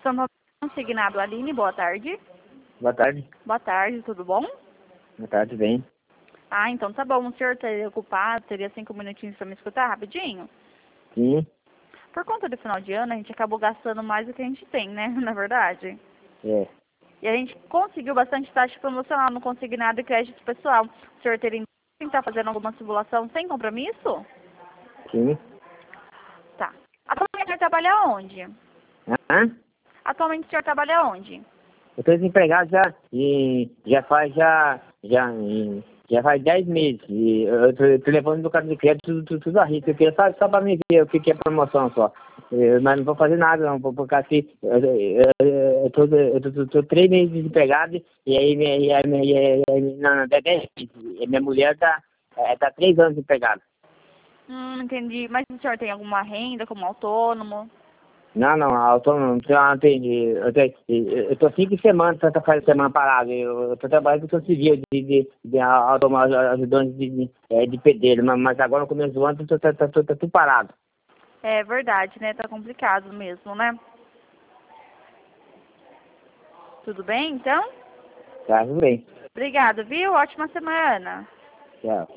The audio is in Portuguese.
Consignado Aline, boa tarde. Boa tarde. Boa tarde, tudo bom? Boa tarde, bem. Ah, então tá bom. O senhor estaria ocupado? Teria 5 minutinhos para me escutar rapidinho? Sim. Por conta do final de ano, a gente acabou gastando mais do que a gente tem, né? Na verdade. É. E a gente conseguiu bastante taxa promocional no consignado e crédito pessoal. O senhor teria que estar fazendo alguma simulação sem compromisso? Sim. Tá. Atualmente o senhor trabalha onde? Hã? Atualmente o senhor trabalha onde? Eu tô desempregado já e já faz 10 meses. E eu tô levando do cartão de crédito tudo a risco. Eu queria só pra me ver o que é promoção só. Mas não vou fazer nada não, porque assim, eu tô 3 meses desempregado e aí não, 10 meses. Minha mulher tá 3 anos desempregada. Entendi. Mas o senhor tem alguma renda como autônomo? Não, autônomo, não tem, eu tô 5 semanas, faz semana parada, eu tô trabalhando com o civil ajudando de pedreiro, mas agora no começo do ano tá tudo parado. É verdade, né? Tá complicado mesmo, né? Tudo bem, então? Tá, tudo bem. Obrigada, viu? Ótima semana. Tchau.